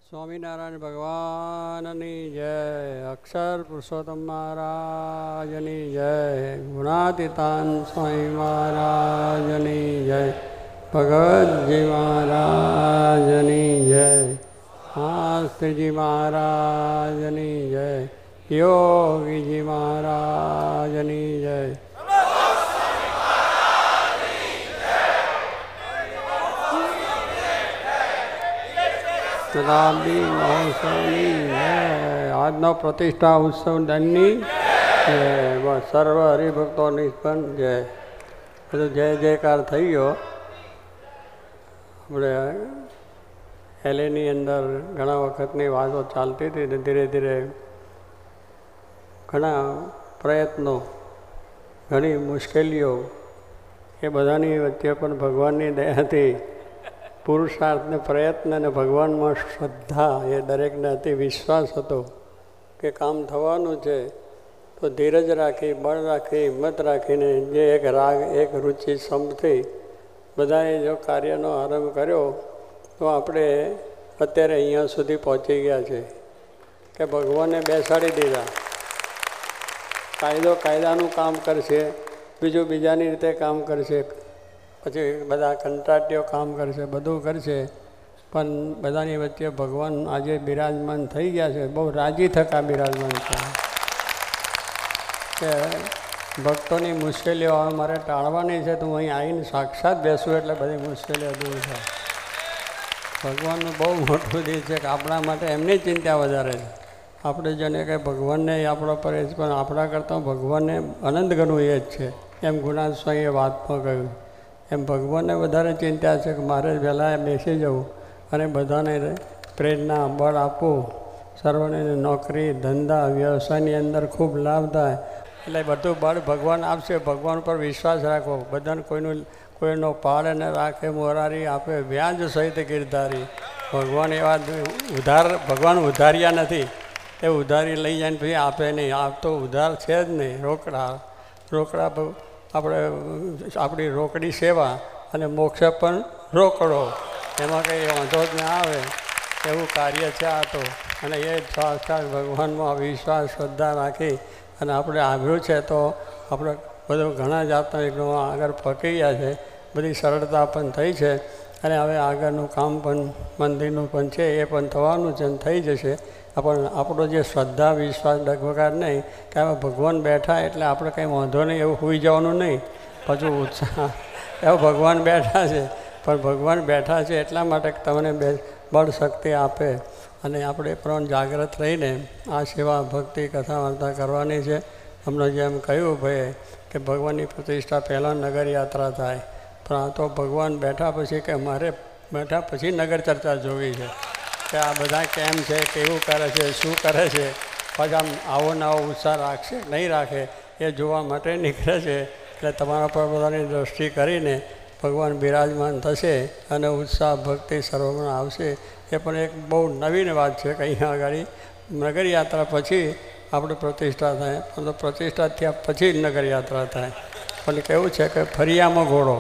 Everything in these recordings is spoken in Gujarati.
સ્વામિનારાયણ ભગવાનની જય, અક્ષર પુરુષોત્તમ મહારાજની જય, ગુણાતીતાન સ્વામી મહારાજની જય, ભગવતજી મહારાજની જય, શાસ્ત્રીજી મહારાજની જય, યોગીજી મહારાજની જય. શતાબ્દી મહોત્સવની જય, આજનો પ્રતિષ્ઠા ઉત્સવ દંડની જય, બસ સર્વ હરિભક્તોની પણ જય. બધું જય જયકાર થઈ ગયો. આપણે એલેની અંદર ઘણા વખતની વાતો ચાલતી હતી ને ધીરે ધીરે ઘણા પ્રયત્નો, ઘણી મુશ્કેલીઓ, એ બધાની વચ્ચે પણ ભગવાનની દયાથી પુરુષાર્થ ને પ્રયત્ન અને ભગવાનમાં શ્રદ્ધા એ દરેકને અતિ વિશ્વાસ હતો કે કામ થવાનું છે. તો ધીરજ રાખી, બળ રાખી, હિંમત રાખીને જે એક રાગ, એક રુચિ સંપથી બધાએ જો કાર્યનો આરંભ કર્યો તો આપણે અત્યારે અહીંયા સુધી પહોંચી ગયા છે કે ભગવાને બેસાડી દીધા. કાયદો કાયદાનું કામ કરશે, બીજું બીજાની રીતે કામ કરશે, પછી બધા કંટાટીઓ કામ કરશે, બધું કરશે, પણ બધાની વચ્ચે ભગવાન આજે બિરાજમાન થઈ ગયા છે. બહુ રાજી થકા બિરાજમાન છે કે ભક્તોની મુશ્કેલીઓ હવે મારે ટાળવાની છે, તો હું અહીં આવીને સાક્ષાત બેસું એટલે બધી મુશ્કેલીઓ દૂર થાય. ભગવાનનું બહુ મોટું દિલ છે કે આપણા માટે એમની ચિંતા વધારે છે. આપણે જેને કે ભગવાનને આપણો પર જ, પણ આપણા કરતાં ભગવાનને અનંત ગણું એ જ છે. એમ ગુણાત સ્વામીએ વાતમાં કહ્યું એમ ભગવાનને વધારે ચિંતા છે કે મારે વહેલા બેસી જવું અને બધાને પ્રેરણા, બળ આપવું, સર્વને નોકરી, ધંધા, વ્યવસાયની અંદર ખૂબ લાભ થાય. એટલે બધું બળ ભગવાન આપશે. ભગવાન પર વિશ્વાસ રાખવો. બધાને કોઈનો પાડ ન રાખે, મોરારી આપે વ્યાજ સહિત ગિરધારી. ભગવાન એવા ભગવાન ઉધાર્યા નથી. એ ઉધારી લઈ જાય ને પછી આપે નહીં. આપતો ઉધાર છે જ નહીં. રોકડા આપણે આપણી રોકડી સેવા અને મોક્ષ પણ રોકડો, એમાં કંઈ વાંધો જ ના આવે એવું કાર્ય છે આ તો. અને એ સાક્ષાત ભગવાનમાં વિશ્વાસ, શ્રદ્ધા રાખી અને આપણે આવ્યું છે તો આપણે બધું ઘણા જાતના વિઘ્નોમાં આગળ પકી ગયા છે. બધી સરળતા પણ થઈ છે અને હવે આગળનું કામ પણ મંદિરનું પણ છે, એ પણ થવાનું છે અને થઈ જશે. પણ આપણો જે શ્રદ્ધા, વિશ્વાસ, ડગમગાટ નહીં કે હવે ભગવાન બેઠા એટલે આપણે કંઈ વાંધો નહીં એવું હોઈ જવાનું નહીં. પાછું ઉત્સાહ એવો ભગવાન બેઠા છે, પણ ભગવાન બેઠા છે એટલા માટે તમને બળ શક્તિ આપે અને આપણે પણ જાગ્રત રહીને આ સેવા, ભક્તિ, કથા વાર્તા કરવાની છે. હમણાં જેમ કહ્યું ભાઈ કે ભગવાનની પ્રતિષ્ઠા પહેલાં નગર યાત્રા થાય, પણ આ તો ભગવાન બેઠા પછી કે મારે બેઠા પછી નગર ચર્ચા જોવી છે કે આ બધા કેમ છે, કેવું કરે છે, શું કરે છે, પાછા આવો નવો ઉત્સાહ રાખશે નહીં રાખે એ જોવા માટે નીકળે છે. એટલે તમારા પર બધાની દ્રષ્ટિ કરીને ભગવાન બિરાજમાન થશે અને ઉત્સાહ, ભક્તિ સર્વમાં આવશે. એ પણ એક બહુ નવીન વાત છે કે અહીંયા આગળ નગર યાત્રા પછી આપણે પ્રતિષ્ઠા થાય, પણ તો પ્રતિષ્ઠા થયા પછી જ નગર યાત્રા થાય. પણ કેવું છે કે ફરિયામાં ઘોડો,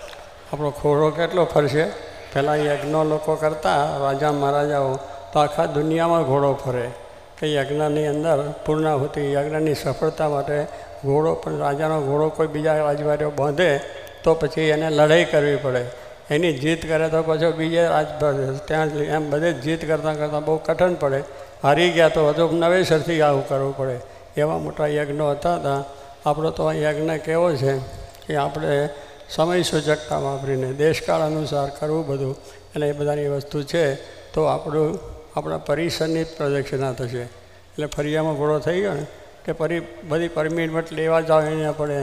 આપણો ઘોડો કેટલો ફરશે? પહેલાં યજ્ઞો લોકો કરતા, રાજા મહારાજાઓ, તો આખા દુનિયામાં ઘોડો ફરે કે યજ્ઞની અંદર પૂર્ણાહુતિ, યજ્ઞની સફળતા માટે ઘોડો. પણ રાજાનો ઘોડો કોઈ બીજા રાજવારીઓ બાંધે તો પછી એને લડાઈ કરવી પડે. એની જીત કરે તો પછી બીજે ત્યાં એમ બધે જીત કરતાં કરતાં બહુ કઠણ પડે. હારી ગયા તો હજુ નવેસરથી આવું કરવું પડે. એવા મોટા યજ્ઞો હતા. આપણો તો યજ્ઞ કેવો છે કે આપણે સમય સૂચકતા વાપરીને દેશકાળ અનુસાર કરવું બધું, અને એ બધાની વસ્તુ છે. તો આપણા પરિસરની જ પ્રદક્ષિણા થશે. એટલે ફરિયામાં ઘોડો થઈ ગયો ને કે બધી પરમિટ લેવા જાવ એને પડે.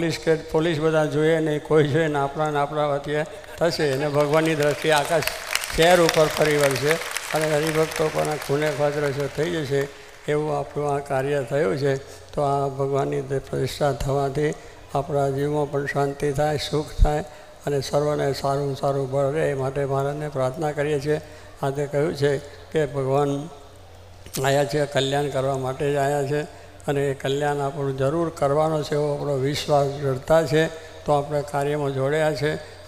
પોલીસ બધા જોઈએ નહીં, કોઈ જોઈએ ને આપણા વચ્ચે થશે. અને ભગવાનની દ્રષ્ટિએ આકાશ શહેર ઉપર ફરી વળશે અને હરિભક્તો પણ ખૂણે ખાતરશે થઈ જશે. એવું આપણું આ કાર્ય થયું છે. તો આ ભગવાનની પ્રતિષ્ઠા થવાથી આપણા જીવમાં પણ શાંતિ થાય, સુખ થાય અને સર્વને સારું સારું બળ રહે એ માટે મહારાજને પ્રાર્થના કરીએ છીએ. આજે કહ્યું છે કે ભગવાન આવ્યા છે કલ્યાણ કરવા માટે જ આવ્યા છે અને એ કલ્યાણ આપણું જરૂર કરવાનો છે એવો આપણો વિશ્વાસ, શ્રદ્ધા છે. તો આપણે કાર્યમાં જોડ્યા છે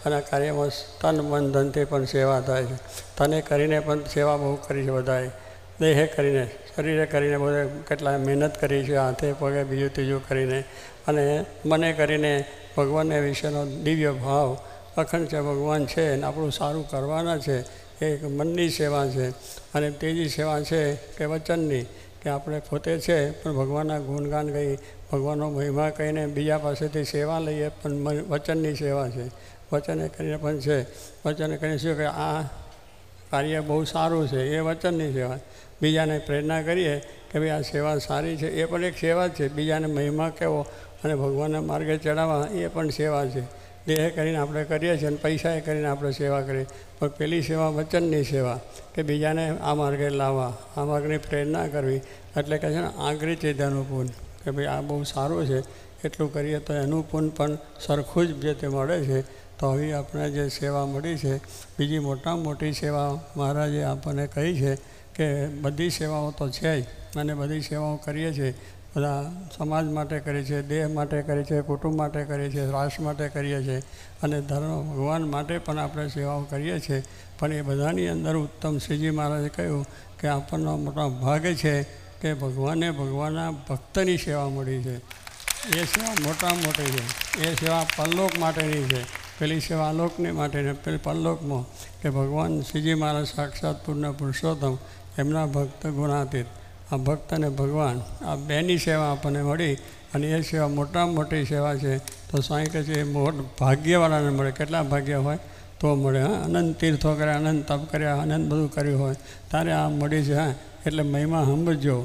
અને આ કાર્યમાં તન મન ધનથી પણ સેવા થાય છે. તને કરીને પણ સેવા બહુ કરી છે બધાએ, દેહે કરીને, શરીરે કરીને, બધા કેટલા મહેનત કરી છે, હાથે પગે બીજું ત્રીજું કરીને, અને મને કરીને ભગવાનને વિશેનો દિવ્ય ભાવ અખંડ છે. ભગવાન છે અને આપણું સારું કરવાના છે, એ એક મનની સેવા છે. અને ત્રીજી સેવા છે કે વચનની, કે આપણે પોતે છે પણ ભગવાનના ગુણગાન ગઈ, ભગવાનનો મહિમા કહીને બીજા પાસેથી સેવા લઈએ, પણ વચનની સેવા છે. વચને કરીને પણ છે, વચને કરીને શું કે આ કાર્ય બહુ સારું છે, એ વચનની સેવા. બીજાને પ્રેરણા કરીએ કે ભાઈ આ સેવા સારી છે, એ પણ એક સેવા જ છે. બીજાને મહિમા કહેવો અને ભગવાનના માર્ગે ચડાવવા, એ પણ સેવા છે. દેહ કરીને આપણે કરીએ છીએ અને પૈસાએ કરીને આપણે સેવા કરીએ, પણ પેલી સેવા વચનની સેવા, કે બીજાને આ માર્ગે લાવવા, આ માર્ગની પ્રેરણા કરવી. એટલે કહે છે ને આંગળી ચીધાનું પૂન, કે ભાઈ આ બહુ સારું છે, એટલું કરીએ તો એનું પૂન પણ સરખું જ જે તે મળે છે. તો આવી આપણે જે સેવા મળી છે, બીજી મોટામાં મોટી સેવા મહારાજે આપણને કહી છે કે બધી સેવાઓ તો છે જ, અને બધી સેવાઓ કરીએ છીએ, બધા સમાજ માટે કરીએ છીએ, દેહ માટે કરીએ છીએ, કુટુંબ માટે કરીએ છીએ, રાષ્ટ્ર માટે કરીએ છીએ, અને ધર્મ ભગવાન માટે પણ આપણે સેવાઓ કરીએ છીએ. પણ એ બધાની અંદર ઉત્તમ શ્રીજી મહારાજે કહ્યું કે આપણનો મોટો ભાગ્ય છે કે ભગવાનના ભક્તની સેવા મળી છે. એ સેવા મોટામાં મોટી છે. એ સેવા પરલોક માટેની છે. પેલી સેવા આલોકની માટેની, પેલી પરલોકમાં, કે ભગવાન શ્રીજી મહારાજ સાક્ષાત પૂર્ણ પુરુષોત્તમ, એમના ભક્ત ગુણાતીત. આ ભક્ત અને ભગવાન, આ બેની સેવા આપણને મળી, અને એ સેવા મોટામાં મોટી સેવા છે. તો સ્વામી કહે છે એ ભાગ્યવાળાને મળે. કેટલા ભાગ્ય હોય તો મળે. હા, અનંત તીર્થો કર્યા, અનંત તપ કર્યા, અનંત બધું કર્યું હોય ત્યારે આ મળી છે. હા, એટલે મહિમા સમજો.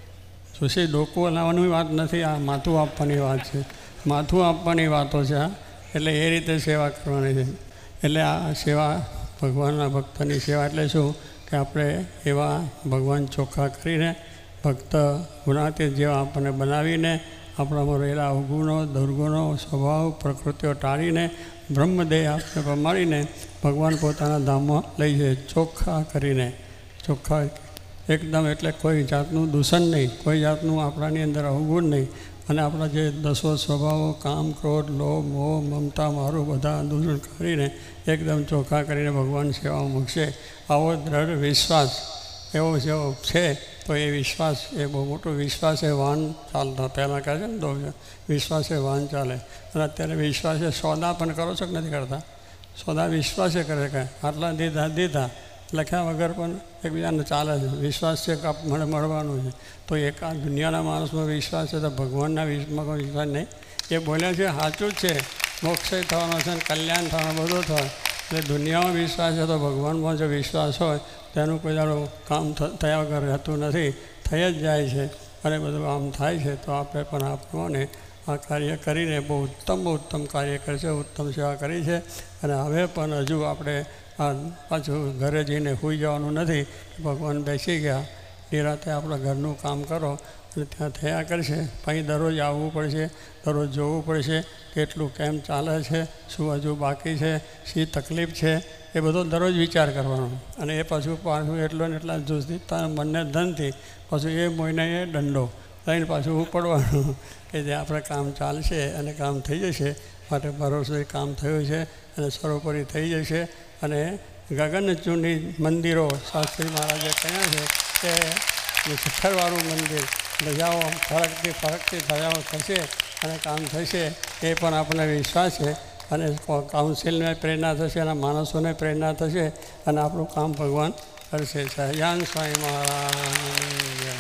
સુશી ડોકું લાવવાની વાત નથી, આ માથું આપવાની વાત છે. માથું આપવાની વાતો છે. હા, એટલે એ રીતે સેવા કરવાની છે. એટલે આ સેવા ભગવાનના ભક્તની સેવા એટલે શું કે આપણે એવા ભગવાન ચોખ્ખા કરીને, ભક્ત ગુણાતીત જેવા આપણને બનાવીને, આપણામાં રહેલા અવગુણો, દુર્ગુણો, સ્વભાવ, પ્રકૃતિઓ ટાળીને, બ્રહ્મદેહ આપણે પ્રમાણીને ભગવાન પોતાના ધામમાં લઈ જાય, ચોખ્ખા કરીને. ચોખ્ખા એકદમ, એટલે કોઈ જાતનું દૂષણ નહીં, કોઈ જાતનું આપણાની અંદર અવગુણ નહીં, અને આપણા જે દસો સ્વભાવો, કામ, ક્રોધ, લોભ, મોહ, મમતા, મારું બધા દૂષણ કરીને એકદમ ચોખ્ખા કરીને ભગવાન સેવા મૂકશે. આવો દ્રઢ વિશ્વાસ એવો જેવો છે, તો એ વિશ્વાસ એ બહુ મોટો વિશ્વાસ એ વાહન ચાલતા. પહેલાં કહે છે ને તો વિશ્વાસે વાહન ચાલે. અને અત્યારે વિશ્વાસે સોદા પણ કરો છો કે નથી કરતા? સોદા વિશ્વાસે કરે કે આટલા દીધા લખ્યા વગર પણ એકબીજાને ચાલે છે. વિશ્વાસ છે કે મળવાનું છે. તો એક આ દુનિયાના માણસમાં વિશ્વાસ છે, તો ભગવાનના વિશ્વમાં કોઈ વિશ્વાસ નહીં. એ બોલ્યા છે સાચું જ છે, મોક્ષ થવાનો છે અને કલ્યાણ થવાનું બધું થાય. એટલે દુનિયામાં વિશ્વાસ છે, તો ભગવાનમાં જો વિશ્વાસ હોય તેનું કોઈ દાડો કામ થયા વગર રહેતું નથી, થઈ જ જાય છે. અને બધું આમ થાય છે. તો આપણે પણ આપણને આ કાર્ય કરીને બહુ ઉત્તમ કાર્ય કરશે, ઉત્તમ સેવા કરી છે. અને હવે પણ હજુ આપણે આ પાછું ઘરે જઈને સૂઈ જવાનું નથી. ભગવાન બેસી ગયા, નિરાતે આપણા ઘરનું કામ કરો અને ત્યાં થયા કરશે. પછી દરરોજ આવવું પડશે, દરરોજ જોવું પડશે કેટલું કેમ ચાલે છે, શું હજુ બાકી છે, શી તકલીફ છે, એ બધો દરરોજ વિચાર કરવાનો. અને એ પાછું એટલો ને એટલા જુસ્તી મનને ધનથી પાછું એ મહિને એ દંડો લઈને પાછું ઉપડવાનું કે જે આપણે કામ ચાલશે અને કામ થઈ જશે. માટે ભરોસે કામ થયું છે અને સર્વોપરી થઈ જશે. અને ગગનચુંબી મંદિરો શાસ્ત્રી મહારાજે કહ્યા છે કે શિખરવાળું મંદિર ધજાઓ ફરકતી ધજાઓ થશે અને કામ થશે. એ પણ આપણને વિશ્વાસ છે. અને કાઉન્સિલને પ્રેરણા થશે, અને માણસોને પ્રેરણા થશે, અને આપણું કામ ભગવાન કરશે. સહજાન સ્વામી મહારાજ.